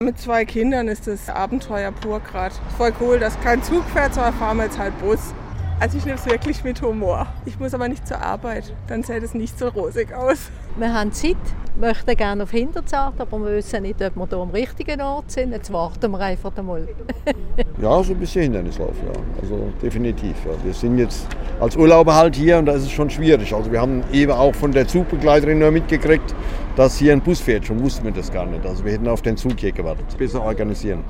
mit 2 Kindern ist das Abenteuer pur gerade. Voll cool, dass kein Zug fährt, sondern fahren wir jetzt halt Bus. Also ich nehme es wirklich mit Humor. Ich muss aber nicht zur Arbeit, dann sähe es nicht so rosig aus. Wir haben Zeit, möchten gerne auf Hinterzart, aber wir wissen nicht, ob wir hier am richtigen Ort sind. Jetzt warten wir einfach einmal. Ja, so ein bisschen Hindernislauf, ja. Also definitiv. Ja. Wir sind jetzt als Urlauber halt hier und da ist es schon schwierig. Also wir haben eben auch von der Zugbegleiterin nur mitgekriegt, dass hier ein Bus fährt. Schon wussten wir das gar nicht. Also wir hätten auf den Zug hier gewartet. Besser organisieren.